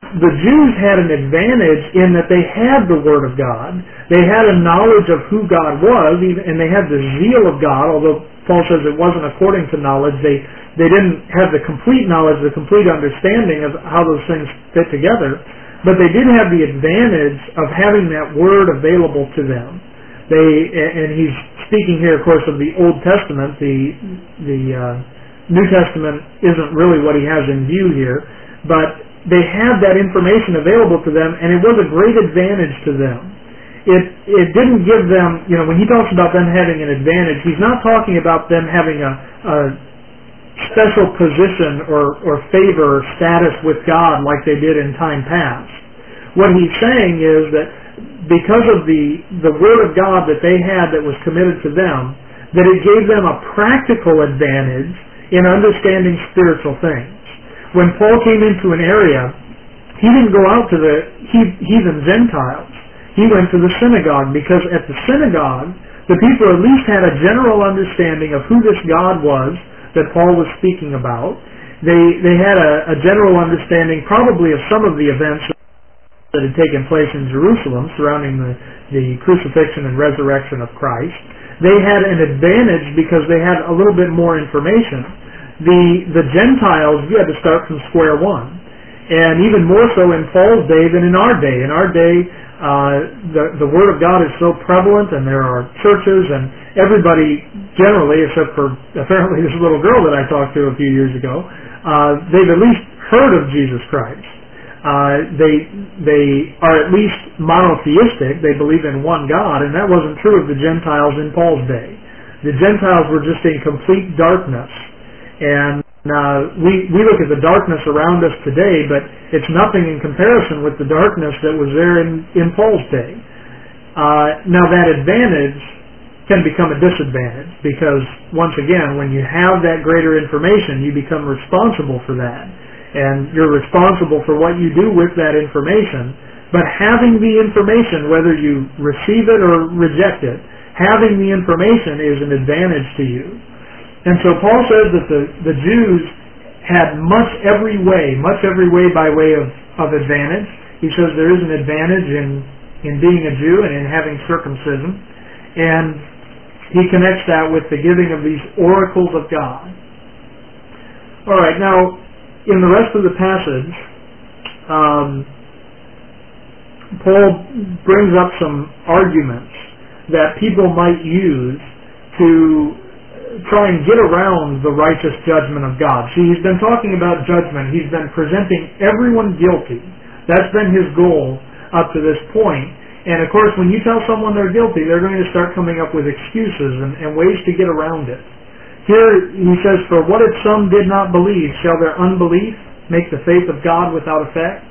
the Jews had an advantage in that they had the Word of God. They had a knowledge of who God was, and they had the zeal of God, although Paul says it wasn't according to knowledge. They didn't have the complete knowledge, the complete understanding of how those things fit together, but they did have the advantage of having that Word available to them. And he's speaking here, of course, of the Old Testament. The New Testament isn't really what he has in view here, but they had that information available to them, and it was a great advantage to them. It didn't give them, when he talks about them having an advantage, he's not talking about them having a special position or favor or status with God like they did in time past. What he's saying is that because of the Word of God that they had that was committed to them, that it gave them a practical advantage in understanding spiritual things. When Paul came into an area, he didn't go out to the heathen Gentiles. He went to the synagogue, because at the synagogue, the people at least had a general understanding of who this God was that Paul was speaking about. They had a general understanding probably of some of the events that had taken place in Jerusalem surrounding the crucifixion and resurrection of Christ. They had an advantage because they had a little bit more information. The Gentiles, you had to start from square one. And even more so in Paul's day than in our day. In our day, the Word of God is so prevalent, and there are churches, and everybody generally, except for apparently this little girl that I talked to a few years ago, they've at least heard of Jesus Christ. They are at least monotheistic. They believe in one God, and that wasn't true of the Gentiles in Paul's day. The Gentiles were just in complete darkness. And we look at the darkness around us today, but it's nothing in comparison with the darkness that was there in Paul's day. Now that advantage can become a disadvantage, because once again, when you have that greater information, you become responsible for that. And you're responsible for what you do with that information. But having the information, whether you receive it or reject it, having the information is an advantage to you. And so Paul says that the Jews had much every way by way of advantage. He says there is an advantage in being a Jew and in having circumcision. And he connects that with the giving of these oracles of God. All right, now in the rest of the passage, Paul brings up some arguments that people might use to try and get around the righteous judgment of God. See, he's been talking about judgment. He's been presenting everyone guilty. That's been his goal up to this point. And of course, when you tell someone they're guilty, they're going to start coming up with excuses and ways to get around it. Here he says, "For what if some did not believe? Shall their unbelief make the faith of God without effect?"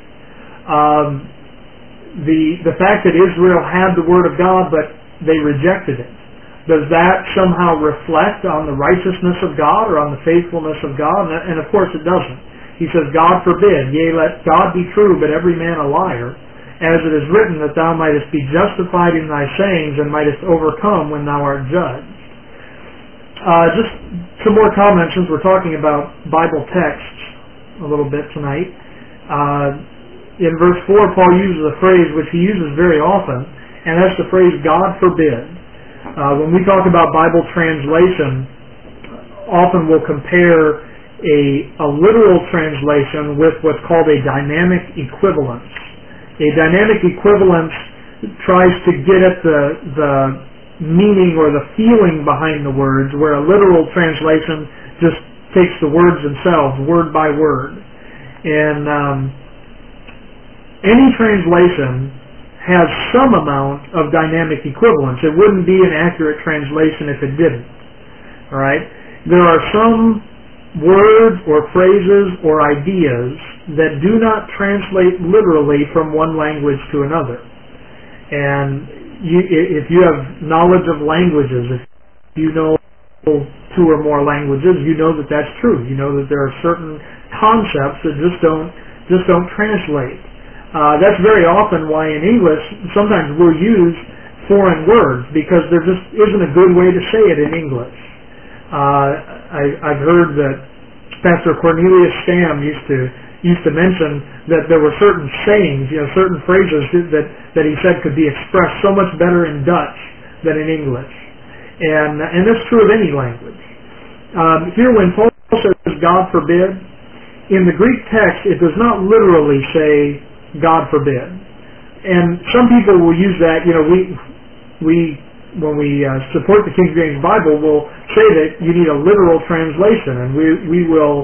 The fact that Israel had the Word of God, but they rejected it, does that somehow reflect on the righteousness of God or on the faithfulness of God? And of course it doesn't. He says, "God forbid, yea, let God be true, but every man a liar, as it is written, that thou mightest be justified in thy sayings, and mightest overcome when thou art judged." Just some more comments, since we're talking about Bible texts a little bit tonight. In verse 4, Paul uses a phrase which he uses very often, and that's the phrase, "God forbid." When we talk about Bible translation, often we'll compare a literal translation with what's called a dynamic equivalence. A dynamic equivalence tries to get at the meaning or the feeling behind the words, where a literal translation just takes the words themselves, word by word. And any translation has some amount of dynamic equivalence. It wouldn't be an accurate translation if it didn't. All right? There are some words or phrases or ideas that do not translate literally from one language to another. And if you have knowledge of languages, if you know 2 or more languages, you know that that's true. You know that there are certain concepts that just don't translate. That's very often why in English sometimes we'll use foreign words, because there just isn't a good way to say it in English. I've heard that Pastor Cornelius Stamm used to used to mention that there were certain sayings, certain phrases that he said could be expressed so much better in Dutch than in English. And that's true of any language. Here when Paul says God forbid, in the Greek text it does not literally say God forbid. And some people will use that, when we support the King James Bible, we'll say that you need a literal translation, and we will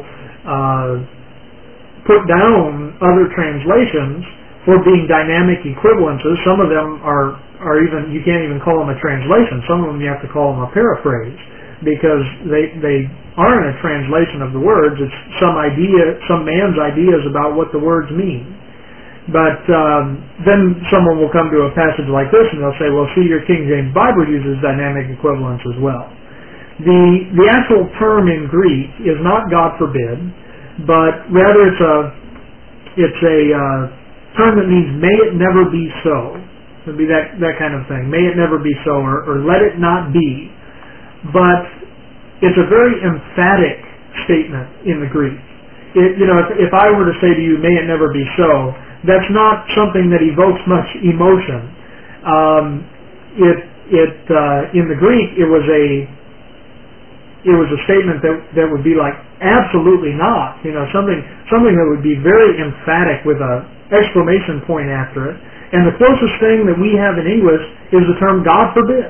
put down other translations for being dynamic equivalences. Some of them are even, you can't even call them a translation. Some of them you have to call them a paraphrase, because they aren't a translation of the words. It's some man's ideas about what the words mean. But then someone will come to a passage like this and they'll say, well, see, your King James Bible uses dynamic equivalence as well. The actual term in Greek is not God forbid, but rather it's a term that means may it never be so. It would be that kind of thing. May it never be so, or let it not be. But it's a very emphatic statement in the Greek. If I were to say to you, may it never be so, that's not something that evokes much emotion. In the Greek, it was a statement that would be like absolutely not. Something that would be very emphatic with a exclamation point after it. And the closest thing that we have in English is the term God forbid.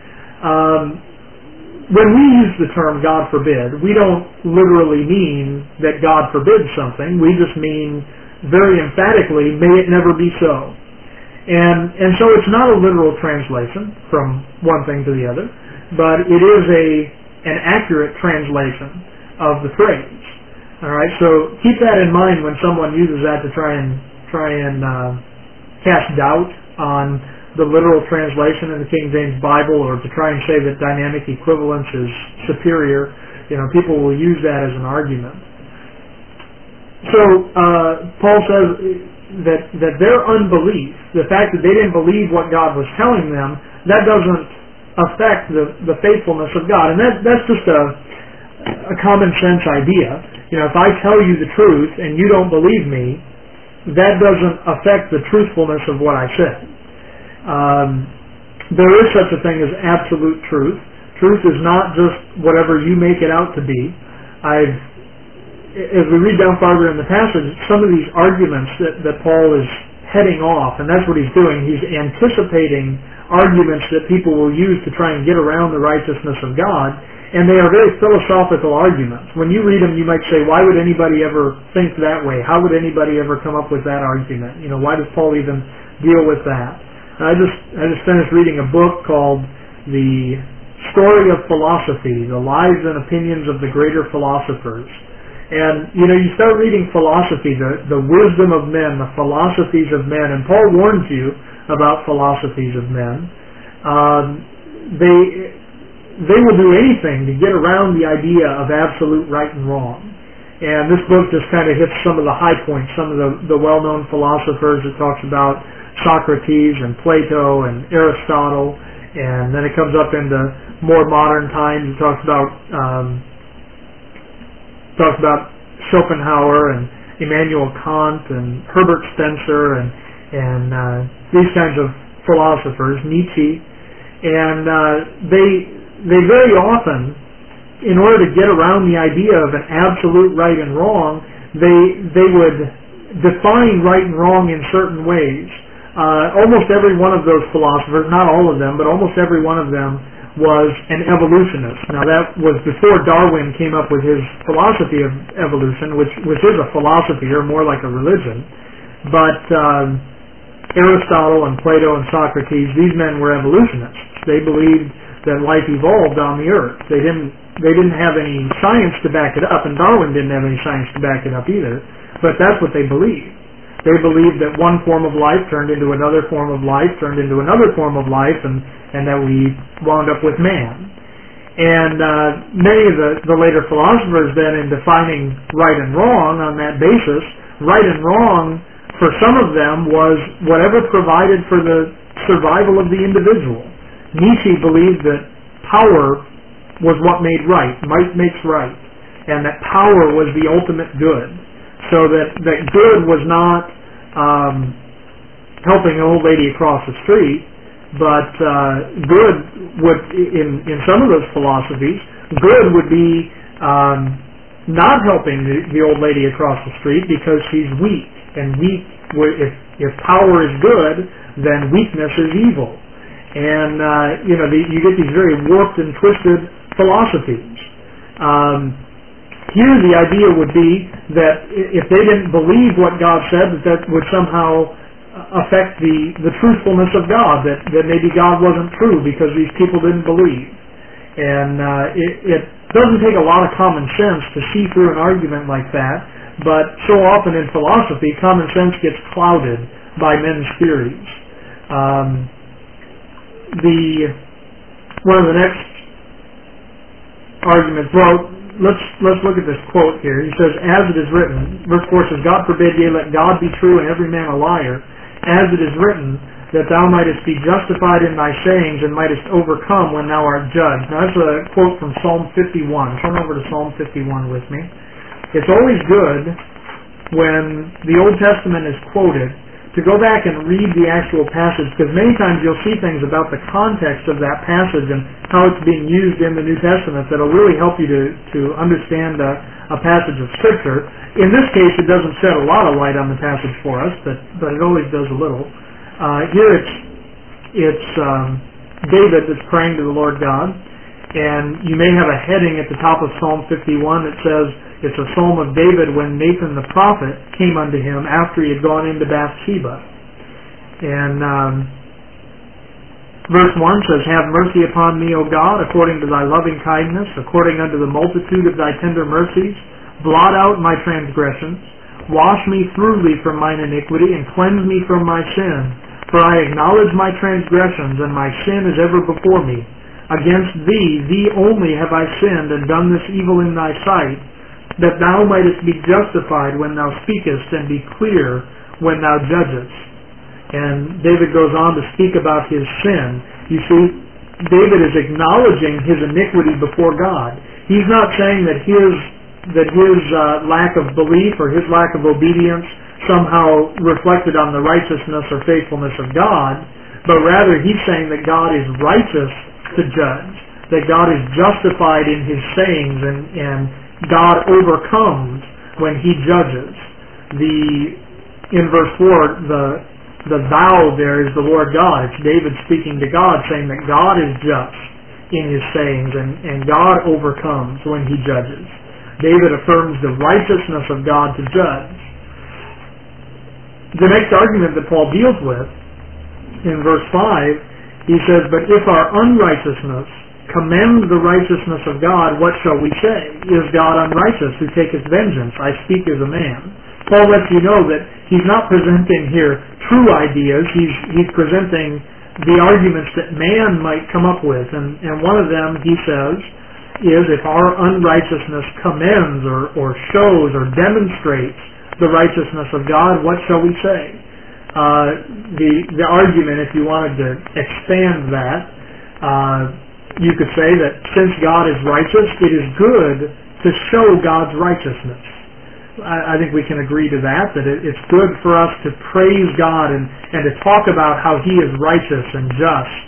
When we use the term God forbid, we don't literally mean that God forbids something. We just mean very emphatically, may it never be so. And so it's not a literal translation from one thing to the other, but it is an accurate translation of the phrase. All right, so keep that in mind when someone uses that to try and cast doubt on the literal translation in the King James Bible, or to try and say that dynamic equivalence is superior. People will use that as an argument. So Paul says that their unbelief, the fact that they didn't believe what God was telling them, that doesn't affect the faithfulness of God. And that's just a common sense idea. If I tell you the truth and you don't believe me, that doesn't affect the truthfulness of what I said. There is such a thing as absolute truth. Truth is not just whatever you make it out to be. As we read down farther in the passage, some of these arguments that Paul is heading off, and that's what he's doing, he's anticipating arguments that people will use to try and get around the righteousness of God, and they are very philosophical arguments. When you read them, you might say, why would anybody ever think that way? How would anybody ever come up with that argument? Why does Paul even deal with that? I just finished reading a book called The Story of Philosophy, The Lives and Opinions of the Greater Philosophers. And, you start reading philosophy, the wisdom of men, the philosophies of men, and Paul warns you about philosophies of men. They will do anything to get around the idea of absolute right and wrong. And this book just kind of hits some of the high points, some of the well-known philosophers. It talks about Socrates and Plato and Aristotle, and then it comes up into more modern times. It talks about Schopenhauer and Immanuel Kant and Herbert Spencer and these kinds of philosophers, Nietzsche, and they very often, in order to get around the idea of an absolute right and wrong, they would define right and wrong in certain ways. Almost every one of those philosophers, not all of them, but almost every one of them was an evolutionist. Now that was before Darwin came up with his philosophy of evolution, which is a philosophy or more like a religion. But Aristotle and Plato and Socrates, these men were evolutionists. They believed that life evolved on the earth. They didn't have any science to back it up, and Darwin didn't have any science to back it up either. But that's what they believed. They believed that one form of life turned into another form of life, turned into another form of life, and that we wound up with man. And many of the later philosophers then, in defining right and wrong on that basis, right and wrong for some of them was whatever provided for the survival of the individual. Nietzsche believed that power was what made right. Might makes right. And that power was the ultimate good. So that good was not helping an old lady across the street, but good would, in some of those philosophies, good would be not helping the old lady across the street because she's weak, and if power is good, then weakness is evil. And you get these very warped and twisted philosophies. Here the idea would be that if they didn't believe what God said, that would somehow affect the truthfulness of God, that maybe God wasn't true because these people didn't believe. And it doesn't take a lot of common sense to see through an argument like that, but so often in philosophy, common sense gets clouded by men's theories. One of the next arguments, well, let's look at this quote here. He says, as it is written, verse 4 says, God forbid, yea, let God be true and every man a liar, as it is written, that thou mightest be justified in thy sayings and mightest overcome when thou art judged. Now that's a quote from Psalm 51. Turn over to Psalm 51 with me. It's always good when the Old Testament is quoted to go back and read the actual passage, because many times you'll see things about the context of that passage and how it's being used in the New Testament that'll really help you to understand a passage of Scripture. In this case, it doesn't shed a lot of light on the passage for us, but it always does a little. Here it's David that's praying to the Lord God, and you may have a heading at the top of Psalm 51 that says, it's a psalm of David when Nathan the prophet came unto him after he had gone into Bathsheba. And verse 1 says, have mercy upon me, O God, according to thy loving kindness, according unto the multitude of thy tender mercies. Blot out my transgressions. Wash me thoroughly from mine iniquity, and cleanse me from my sin. For I acknowledge my transgressions, and my sin is ever before me. Against thee only have I sinned, and done this evil in thy sight, that thou mightest be justified when thou speakest, and be clear when thou judgest. And David goes on to speak about his sin. You see, David is acknowledging his iniquity before God. He's not saying that his lack of belief or his lack of obedience somehow reflected on the righteousness or faithfulness of God, but rather he's saying that God is righteous to judge, that God is justified in his sayings, and God overcomes when he judges. In verse 4, the thou there is the Lord God. It's David speaking to God, saying that God is just in his sayings, and God overcomes when he judges. David affirms the righteousness of God to judge. The next argument that Paul deals with, in verse 5, he says, but if our unrighteousness commend the righteousness of God, what shall we say? Is God unrighteous who taketh vengeance? I speak as a man. Paul lets you know that he's not presenting here true ideas. He's presenting the arguments that man might come up with. And one of them, he says, is if our unrighteousness commends or shows or demonstrates the righteousness of God, what shall we say? The argument, if you wanted to expand that, you could say that since God is righteous, it is good to show God's righteousness. I think we can agree to that it's good for us to praise God and to talk about how he is righteous and just.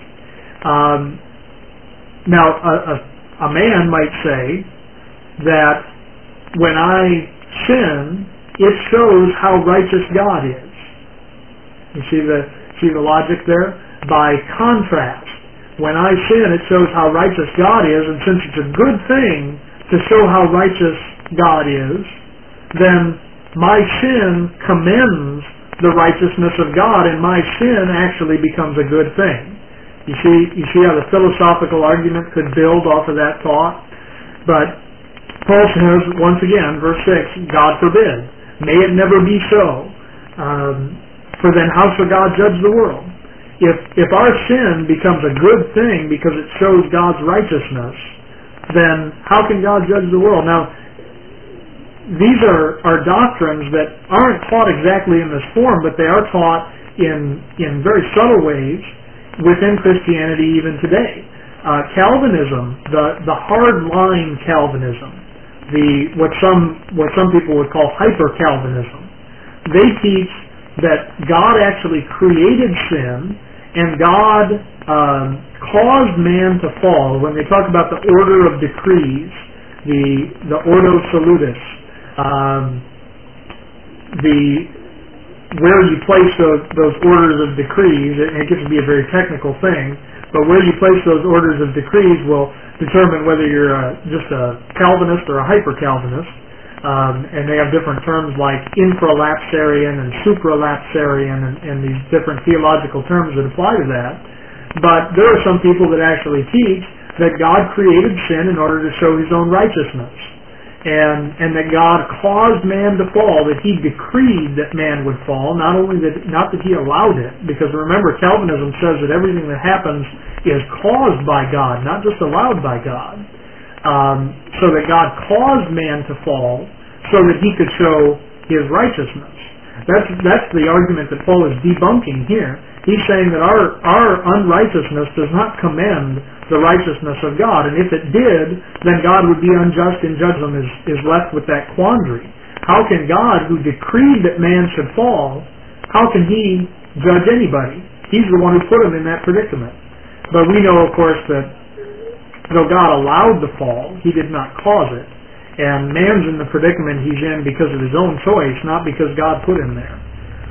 Now, a man might say that when I sin, it shows how righteous God is. You see the logic there? By contrast, when I sin, it shows how righteous God is, and since it's a good thing to show how righteous God is, then my sin commends the righteousness of God, and my sin actually becomes a good thing. You see how the philosophical argument could build off of that thought? But Paul says, once again, verse 6, God forbid. May it never be so. For then how shall God judge the world? If our sin becomes a good thing because it shows God's righteousness, then how can God judge the world? Now, these are doctrines that aren't taught exactly in this form, but they are taught in very subtle ways within Christianity even today. Calvinism, the hard-line Calvinism, what some people would call hyper-Calvinism. They teach that God actually created sin and God caused man to fall. When they talk about the order of decrees, the Ordo Salutis, where you place those orders of decrees, and it gets to be a very technical thing, but where you place those orders of decrees will determine whether you're just a Calvinist or a hyper-Calvinist. And they have different terms like infralapsarian and supralapsarian and these different theological terms that apply to that. But there are some people that actually teach that God created sin in order to show His own righteousness. And that God caused man to fall, that He decreed that man would fall, not that He allowed it. Because remember, Calvinism says that everything that happens is caused by God, not just allowed by God. So that God caused man to fall so that He could show His righteousness. That's the argument that Paul is debunking here. He's saying that our unrighteousness does not commend the righteousness of God, and if it did, then God would be unjust and judgment is left with that quandary. How can God, who decreed that man should fall, how can He judge anybody? He's the one who put him in that predicament. But we know, of course, that though God allowed the fall, He did not cause it. And man's in the predicament he's in because of his own choice, not because God put him there.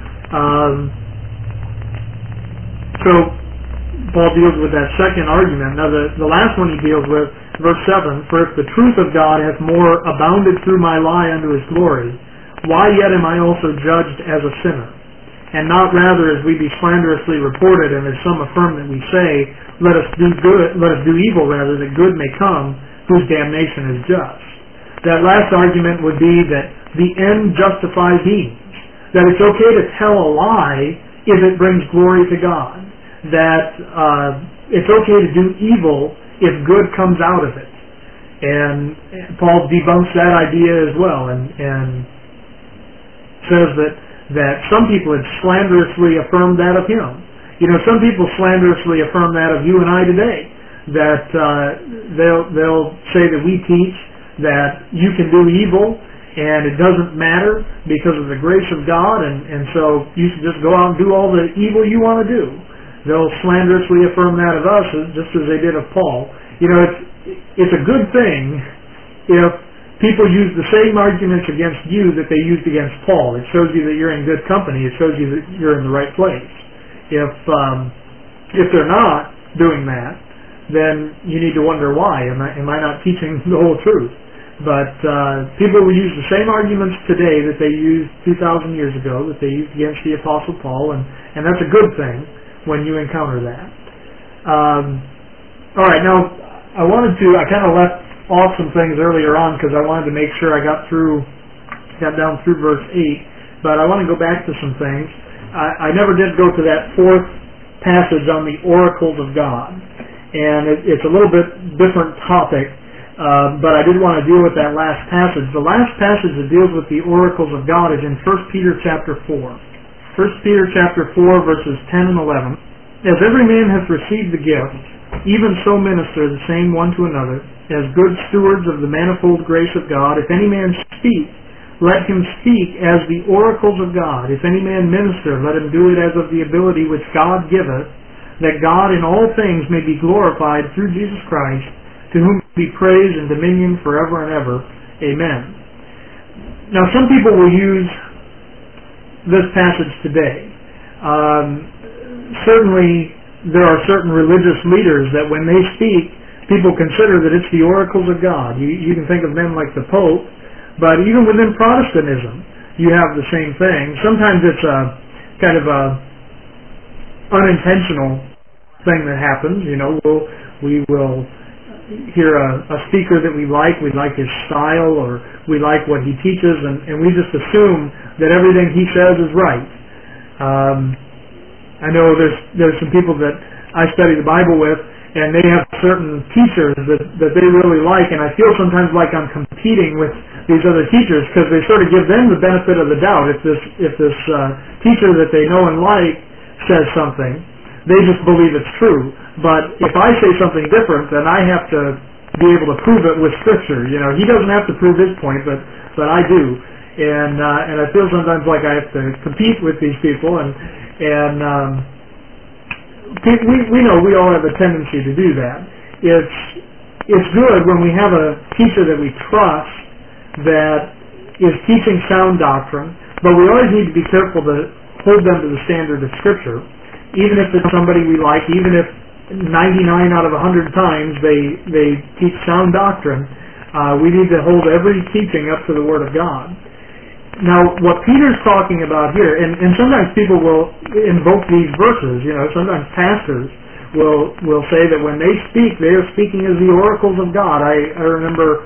So Paul deals with that second argument. Now the last one he deals with, verse 7, "For if the truth of God hath more abounded through my lie unto His glory, why yet am I also judged as a sinner? And not rather as we be slanderously reported, and as some affirm that we say, let us do evil rather, that good may come, whose damnation is just." That last argument would be that the end justifies means. That it's okay to tell a lie if it brings glory to God. That it's okay to do evil if good comes out of it. And Paul debunks that idea as well, and says that some people had slanderously affirmed that of him. You know, some people slanderously affirm that of you and I today. That they'll say that we teach that you can do evil and it doesn't matter because of the grace of God, and so you should just go out and do all the evil you want to do. They'll slanderously affirm that of us just as they did of Paul. You know, it's a good thing if people use the same arguments against you that they used against Paul. It shows you that you're in good company. It shows you that you're in the right place. If they're not doing that, then you need to wonder why. Am I not teaching the whole truth? But people will use the same arguments today that they used 2,000 years ago, that they used against the Apostle Paul, and that's a good thing when you encounter that. All right, now I kind of left off some things earlier on because I wanted to make sure I got down through verse 8, but I want to go back to some things. I never did go to that fourth passage on the oracles of God, and it's a little bit different topic, but I did want to deal with that last passage. The last passage that deals with the oracles of God is in 1 Peter chapter 4. 1 Peter chapter 4 verses 10 and 11. "As every man hath received the gift, even so minister the same one to another, as good stewards of the manifold grace of God. If any man speak, let him speak as the oracles of God. If any man minister, let him do it as of the ability which God giveth, that God in all things may be glorified through Jesus Christ, to whom be praise and dominion forever and ever. Amen." Now some people will use this passage today. Certainly there are certain religious leaders that when they speak, people consider that it's the oracles of God. You can think of them like the Pope, but even within Protestantism, you have the same thing. Sometimes it's a kind of a unintentional thing that happens. You know, we will hear a speaker that we like his style, or we like what he teaches, and we just assume that everything he says is right. I know there's some people that I study the Bible with, and they have certain teachers that they really like, and I feel sometimes like I'm competing with these other teachers because they sort of give them the benefit of the doubt. If this teacher that they know and like says something, they just believe it's true. But if I say something different, then I have to be able to prove it with Scripture. You know, he doesn't have to prove his point, but I do, and I feel sometimes like I have to compete with these people, and we know we all have a tendency to do that. It's good when we have a teacher that we trust that is teaching sound doctrine, but we always need to be careful to hold them to the standard of Scripture, even if it's somebody we like, even if 99 out of 100 times they teach sound doctrine. We need to hold every teaching up to the Word of God. Now, what Peter's talking about here, and sometimes people will invoke these verses, you know, sometimes pastors will say that when they speak, they are speaking as the oracles of God. I remember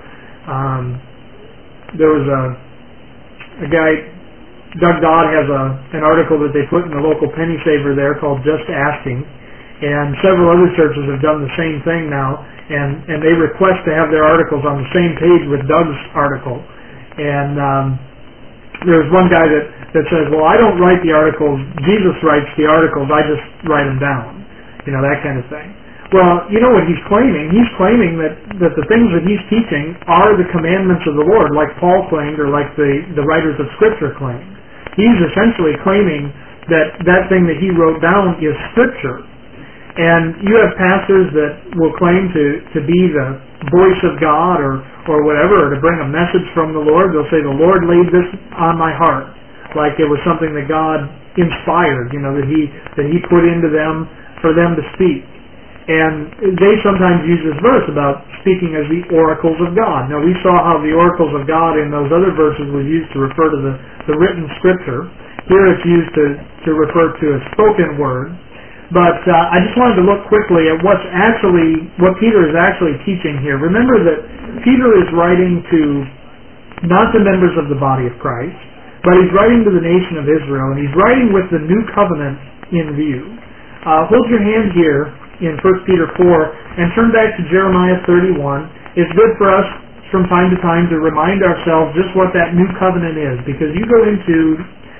there was a guy, Doug Dodd has an article that they put in the local penny saver there called Just Asking, and several other churches have done the same thing now, and they request to have their articles on the same page with Doug's article. And there's one guy that says, well, I don't write the articles, Jesus writes the articles, I just write them down. You know, that kind of thing. Well, you know what he's claiming? He's claiming that the things that he's teaching are the commandments of the Lord, like Paul claimed, or like the writers of Scripture claimed. He's essentially claiming that thing that he wrote down is Scripture. And you have pastors that will claim to be the voice of God or whatever, or to bring a message from the Lord. They'll say, the Lord laid this on my heart, like it was something that God inspired, you know, that he put into them for them to speak. And they sometimes use this verse about speaking as the oracles of God. Now, we saw how the oracles of God in those other verses was used to refer to the written Scripture. Here it's used to refer to a spoken word. But I just wanted to look quickly at what Peter is actually teaching here. Remember that Peter is writing to not the members of the body of Christ, but he's writing to the nation of Israel, and he's writing with the new covenant in view. Hold your hand here in 1 Peter 4 and turn back to Jeremiah 31. It's good for us from time to time to remind ourselves just what that new covenant is, because you go into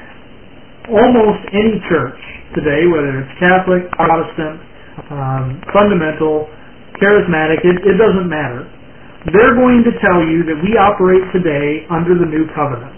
almost any church today, whether it's Catholic, Protestant, fundamental, charismatic, it doesn't matter. They're going to tell you that we operate today under the new covenant.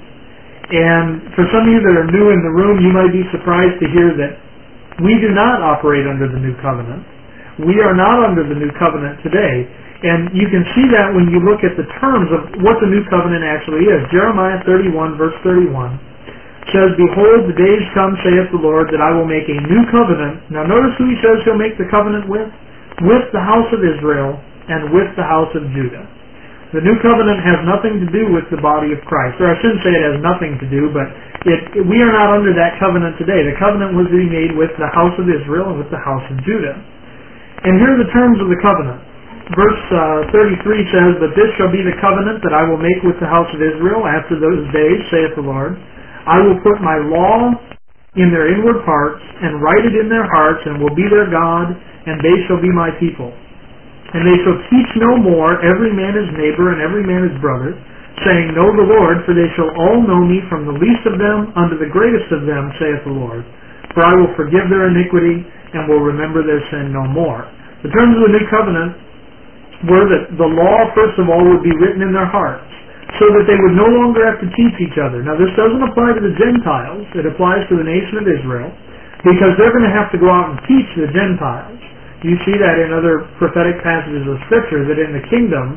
And for some of you that are new in the room, you might be surprised to hear that we do not operate under the new covenant. We are not under the new covenant today. And you can see that when you look at the terms of what the new covenant actually is. Jeremiah 31, verse 31 says, behold, the days come, saith the Lord, that I will make a new covenant. Now notice who he says he'll make the covenant with? With the house of Israel and with the house of Judah. The new covenant has nothing to do with the body of Christ. Or I shouldn't say it has nothing to do, but we are not under that covenant today. The covenant was to be made with the house of Israel and with the house of Judah. And here are the terms of the covenant. Verse 33 says, but this shall be the covenant that I will make with the house of Israel after those days, saith the Lord. I will put my law in their inward parts, and write it in their hearts, and will be their God, and they shall be my people. And they shall teach no more every man his neighbor and every man his brother, saying, know the Lord, for they shall all know me from the least of them unto the greatest of them, saith the Lord. For I will forgive their iniquity, and will remember their sin no more. The terms of the new covenant were that the law, first of all, would be written in their hearts, so that they would no longer have to teach each other. Now, this doesn't apply to the Gentiles. It applies to the nation of Israel, because they're going to have to go out and teach the Gentiles. You see that in other prophetic passages of Scripture, that in the kingdom,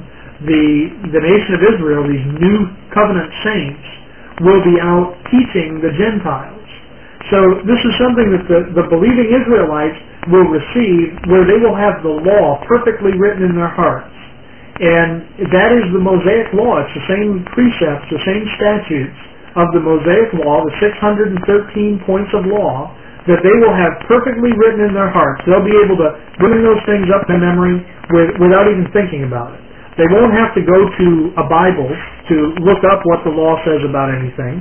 the nation of Israel, these new covenant saints, will be out teaching the Gentiles. So this is something that the believing Israelites will receive, where they will have the law perfectly written in their hearts. And that is the Mosaic law. It's the same precepts, the same statutes of the Mosaic law, the 613 points of law, that they will have perfectly written in their hearts. They'll be able to bring those things up in memory without even thinking about it. They won't have to go to a Bible to look up what the law says about anything.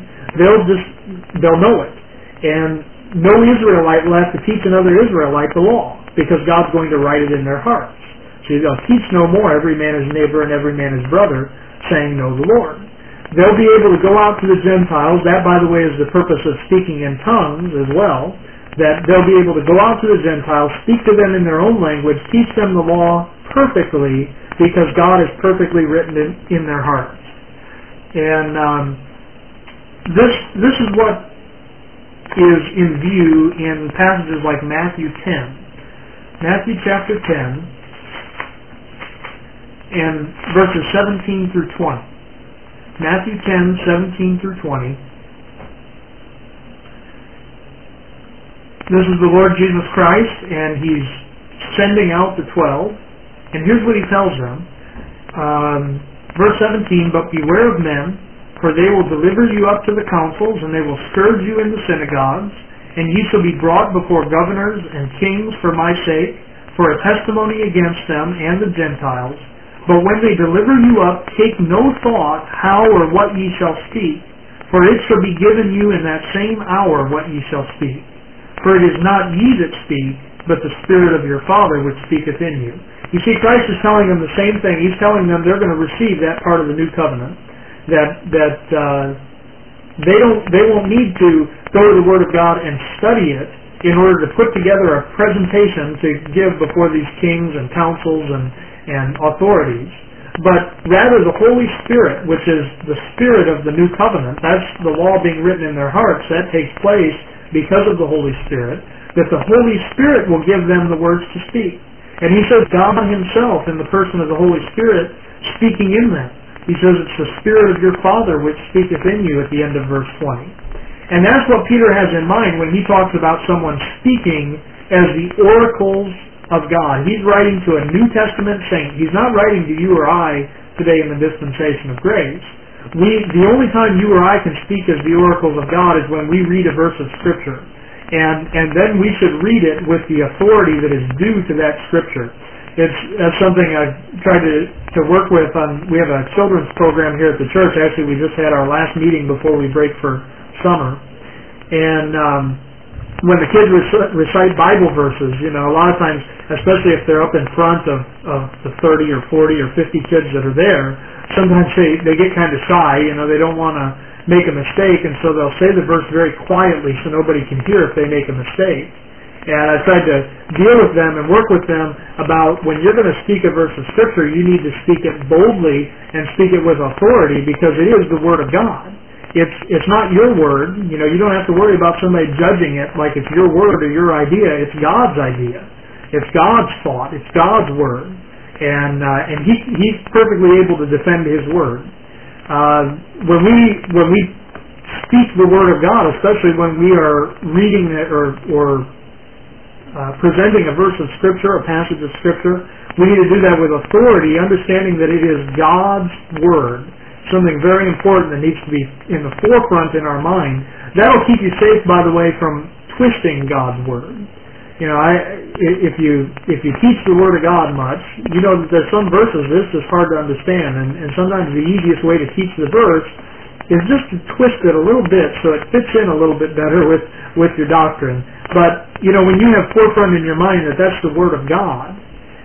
They'll know it. And no Israelite will have to teach another Israelite the law, because God's going to write it in their hearts. So they'll teach no more every man his neighbor and every man his brother, saying, know the Lord. They'll be able to go out to the Gentiles. That, by the way, is the purpose of speaking in tongues as well, that they'll be able to go out to the Gentiles, speak to them in their own language, teach them the law perfectly because God is perfectly written in their hearts. And this is what is in view in passages like Matthew 10. Matthew chapter 10 and verses 17 through 20. Matthew 10, 17 through 20. This is the Lord Jesus Christ, and He's sending out the 12. And here's what He tells them. Verse 17, "But beware of men, for they will deliver you up to the councils, and they will scourge you in the synagogues, and ye shall be brought before governors and kings for my sake, for a testimony against them and the Gentiles. But when they deliver you up, take no thought how or what ye shall speak, for it shall be given you in that same hour what ye shall speak. For it is not ye that speak, but the Spirit of your Father which speaketh in you." You see, Christ is telling them the same thing. He's telling them they're going to receive that part of the new covenant. That they won't need to go to the Word of God and study it in order to put together a presentation to give before these kings and councils and authorities. But rather the Holy Spirit, which is the Spirit of the new covenant, that's the law being written in their hearts, that takes place because of the Holy Spirit, that the Holy Spirit will give them the words to speak. And He says God Himself in the person of the Holy Spirit speaking in them. He says it's the Spirit of your Father which speaketh in you at the end of verse 20. And that's what Peter has in mind when he talks about someone speaking as the oracles of God. He's writing to a New Testament saint. He's not writing to you or I today in the dispensation of grace. The only time you or I can speak as the oracles of God is when we read a verse of Scripture. And then we should read it with the authority that is due to that Scripture. That's something I've tried to work with on. We have a children's program here at the church. Actually, we just had our last meeting before we break for summer. And when the kids recite Bible verses, a lot of times, especially if they're up in front of the 30 or 40 or 50 kids that are there, sometimes they get kind of shy. They don't want to make a mistake, and so they'll say the verse very quietly so nobody can hear if they make a mistake. And I tried to deal with them and work with them about when you're going to speak a verse of Scripture, you need to speak it boldly and speak it with authority because it is the Word of God. It's not your word. You don't have to worry about somebody judging it like it's your word or your idea. It's God's idea. It's God's thought. It's God's word. And He's perfectly able to defend His word. When we speak the Word of God, especially when we are reading it or presenting a verse of Scripture, a passage of Scripture, we need to do that with authority, understanding that it is God's Word. Something very important that needs to be in the forefront in our mind. That'll keep you safe, by the way, from twisting God's Word. If you teach the Word of God much, you know that there's some verses this is hard to understand, and sometimes the easiest way to teach the verse is just to twist it a little bit so it fits in a little bit better with your doctrine. But when you have forefront in your mind that that's the Word of God,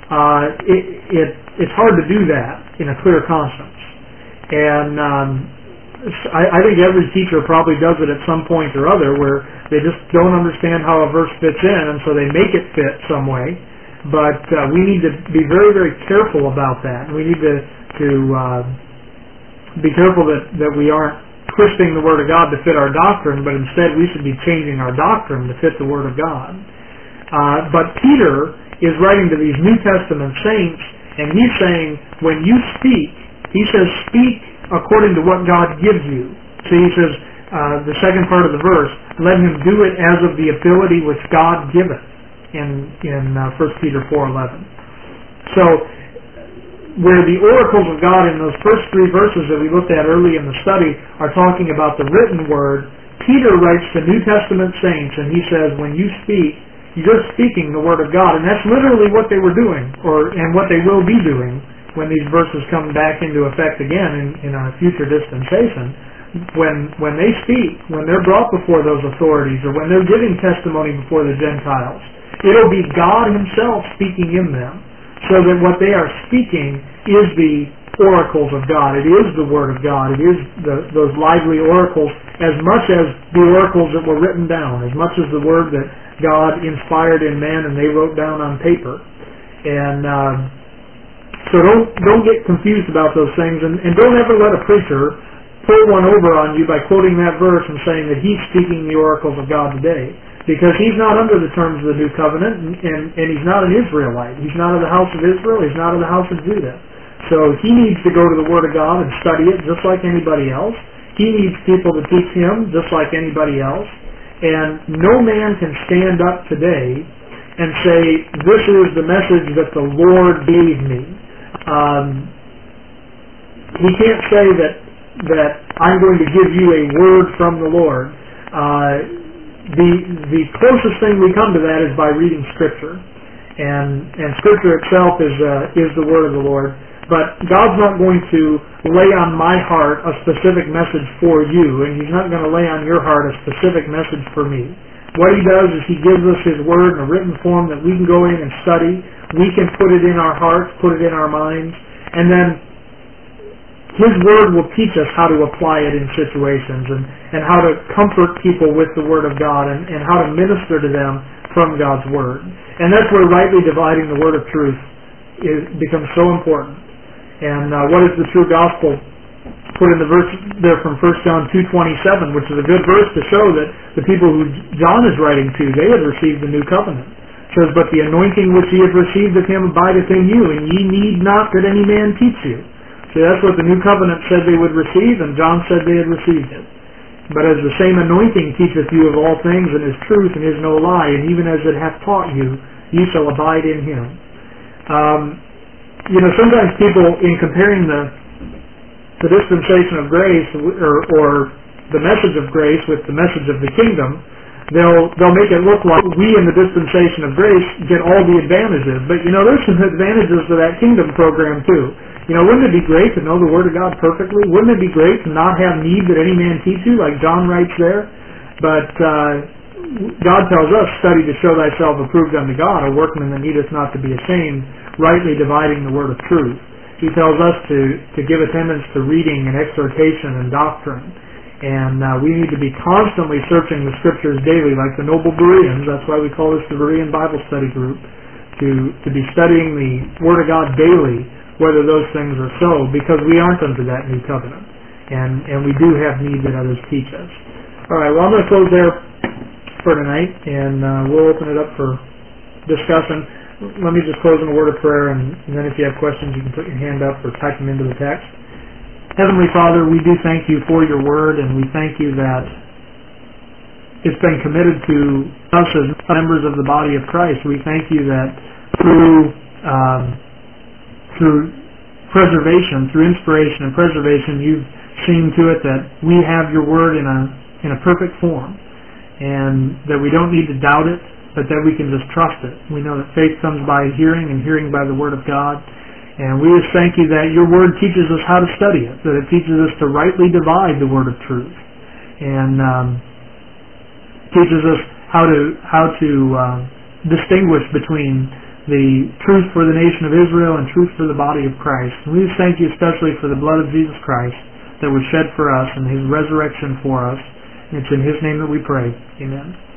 it's hard to do that in a clear conscience. And I think every teacher probably does it at some point or other where they just don't understand how a verse fits in, and so they make it fit some way. But we need to be very, very careful about that. We need to be careful that we aren't twisting the Word of God to fit our doctrine, but instead we should be changing our doctrine to fit the Word of God. But Peter is writing to these New Testament saints, and he's saying, when you speak, he says, speak according to what God gives you. So he says, the second part of the verse, let him do it as of the ability which God giveth in 1 Peter 4:11. So where the oracles of God in those first three verses that we looked at early in the study are talking about the written word, Peter writes to New Testament saints and he says, when you speak, you're speaking the Word of God. And that's literally what they were doing, and what they will be doing when these verses come back into effect again in a future dispensation. When they speak, when they're brought before those authorities, or when they're giving testimony before the Gentiles, it'll be God Himself speaking in them, so that what they are speaking is the oracles of God. It is the Word of God. It is those lively oracles, as much as the oracles that were written down, as much as the Word that God inspired in men and they wrote down on paper. And So don't get confused about those things, and don't ever let a preacher pull one over on you by quoting that verse and saying that he's speaking the oracles of God today. Because he's not under the terms of the new covenant, and he's not an Israelite. He's not of the house of Israel. He's not of the house of Judah. So he needs to go to the Word of God and study it just like anybody else. He needs people to teach him just like anybody else. And no man can stand up today and say, this is the message that the Lord gave me. He can't say that I'm going to give you a word from the Lord. The closest thing we come to that is by reading Scripture, and Scripture itself is the Word of the Lord. But God's not going to lay on my heart a specific message for you, and He's not going to lay on your heart a specific message for me. What He does is He gives us His Word in a written form that we can go in and study. We can put it in our hearts, put it in our minds, and then His Word will teach us how to apply it in situations and how to comfort people with the Word of God and how to minister to them from God's Word. And that's where rightly dividing the Word of truth becomes so important. And what is the true gospel? Put in the verse there from 1 John 2:27, which is a good verse to show that the people who John is writing to, they had received the new covenant. It says, but the anointing which ye have received of Him abideth in you, and ye need not that any man teach you. See, that's what the new covenant said they would receive, and John said they had received it. But as the same anointing teacheth you of all things, and is truth, and is no lie, and even as it hath taught you, ye shall abide in Him. Sometimes people, in comparing the dispensation of grace or the message of grace with the message of the kingdom, they'll make it look like we in the dispensation of grace get all the advantages. But there's some advantages to that kingdom program too. Wouldn't it be great to know the Word of God perfectly? Wouldn't it be great to not have need that any man teach you, like John writes there? But God tells us, study to show thyself approved unto God, a workman that needeth not to be ashamed, rightly dividing the word of truth. He tells us to give attendance to reading and exhortation and doctrine. And we need to be constantly searching the Scriptures daily, like the noble Bereans. That's why we call this the Berean Bible Study Group, to be studying the Word of God daily, whether those things are so, because we aren't under that new covenant. And we do have need that others teach us. All right, well, I'm going to close there for tonight, and we'll open it up for discussion. Let me just close in a word of prayer, and then if you have questions, you can put your hand up or type them into the text. Heavenly Father, we do thank you for your word, and we thank you that it's been committed to us as members of the body of Christ. We thank you that through preservation, through inspiration and preservation, you've seen to it that we have your word in a perfect form, and that we don't need to doubt it, but that we can just trust it. We know that faith comes by hearing, and hearing by the Word of God. And we just thank you that your Word teaches us how to study it, that it teaches us to rightly divide the Word of truth, and teaches us how to distinguish between the truth for the nation of Israel and truth for the body of Christ. And we just thank you especially for the blood of Jesus Christ that was shed for us and His resurrection for us. And it's in His name that we pray. Amen.